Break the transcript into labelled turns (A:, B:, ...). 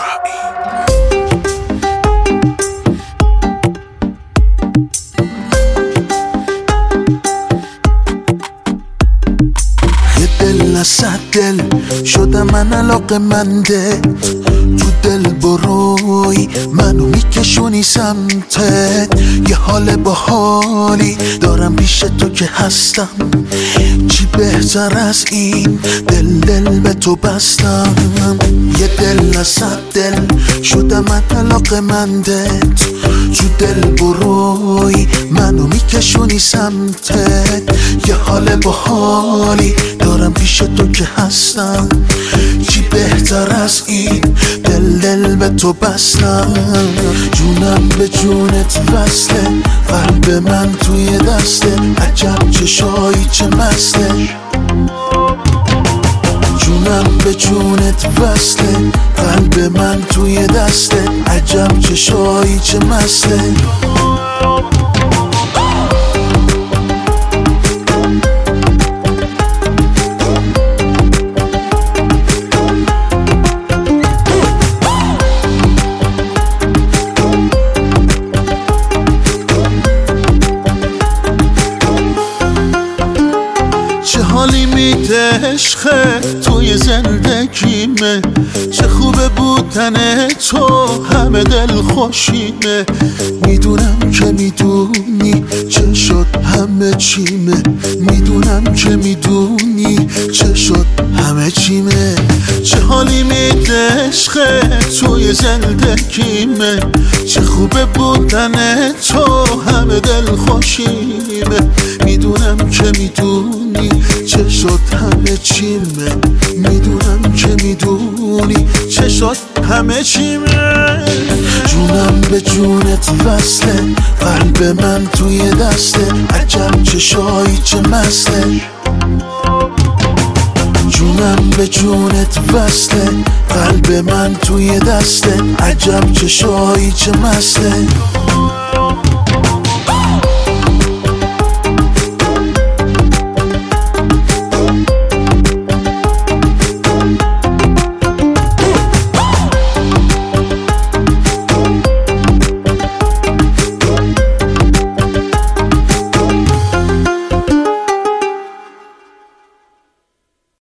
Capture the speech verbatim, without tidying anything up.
A: صد دل شدم من علاقه‌منده، تو دل بروی منو میکشونی سمتت، یه حال باحالی دارم پیش تو که هستم، چی بهتر از این دل دل به تو بستم. یه دل از صد دل شدم من علاقه‌مندت، تو دل بروی منو میکشونی سمتت، یه حال باحالی دارم پیش تو که هستم، چی بهتر از این دل دل به تو بستم. جونم به جونت وصله، قلب من توی دسته، عجب چشایی چه مسته. جونم به جونت وصله، قلب من توی دسته، عجب چشایی چه مسته. چه حالی میده عشقه توی زندگیمه، چه خوبه بودن تو همه دل خوشیمه. میدونم که میدونی چه شد همه چیمه، میدونم که میدونی چه شد همه چیمه. چه حالی میده عشقه توی زندگیمه، چه خوبه بودن تو همه دل خوشیمه. میدونم که میدونی چه شد همه چیمه، میدونم که میدونی چه شد همه چیمه. جونم به جونت وصله، قلب من توی دسته، عجب چشایی چه مسته. جونم به جونت وصله، قلب من توی دسته، عجب چشایی چه مسته.